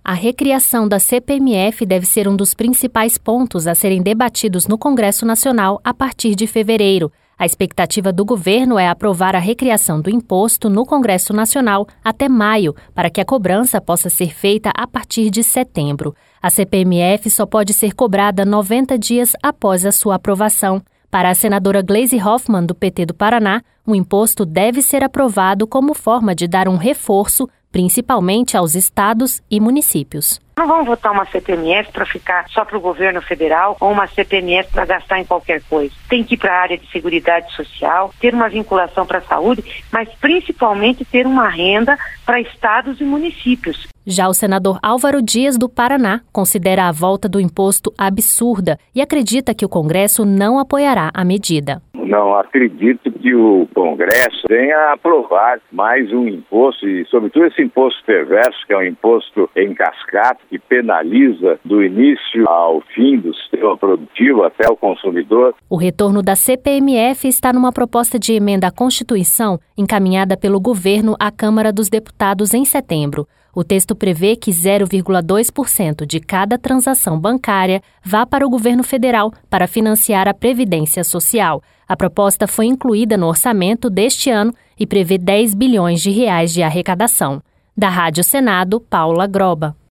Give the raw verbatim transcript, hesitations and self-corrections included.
A recriação da C P M F deve ser um dos principais pontos a serem debatidos no Congresso Nacional a partir de fevereiro. A expectativa do governo é aprovar a recriação do imposto no Congresso Nacional até maio, para que a cobrança possa ser feita a partir de setembro. A C P M F só pode ser cobrada noventa dias após a sua aprovação. Para a senadora Gleisi Hoffmann, do P T do Paraná, o imposto deve ser aprovado como forma de dar um reforço, principalmente aos estados e municípios. Não vamos votar uma C P M F para ficar só para o governo federal ou uma C P M F para gastar em qualquer coisa. Tem que ir para a área de Seguridade Social, ter uma vinculação para a saúde, mas principalmente ter uma renda para estados e municípios. Já o senador Álvaro Dias, do Paraná, considera a volta do imposto absurda e acredita que o Congresso não apoiará a medida. Não acredito que o Congresso venha a aprovar mais um imposto, e sobretudo esse imposto perverso, que é um imposto em cascata, que penaliza do início ao fim do sistema produtivo até o consumidor. O retorno da C P M F está numa proposta de emenda à Constituição encaminhada pelo governo à Câmara dos Deputados em setembro. O texto prevê que zero vírgula dois por cento de cada transação bancária vá para o governo federal para financiar a Previdência Social. A proposta foi incluída no orçamento deste ano e prevê dez bilhões de reais de arrecadação. Da Rádio Senado, Paula Groba.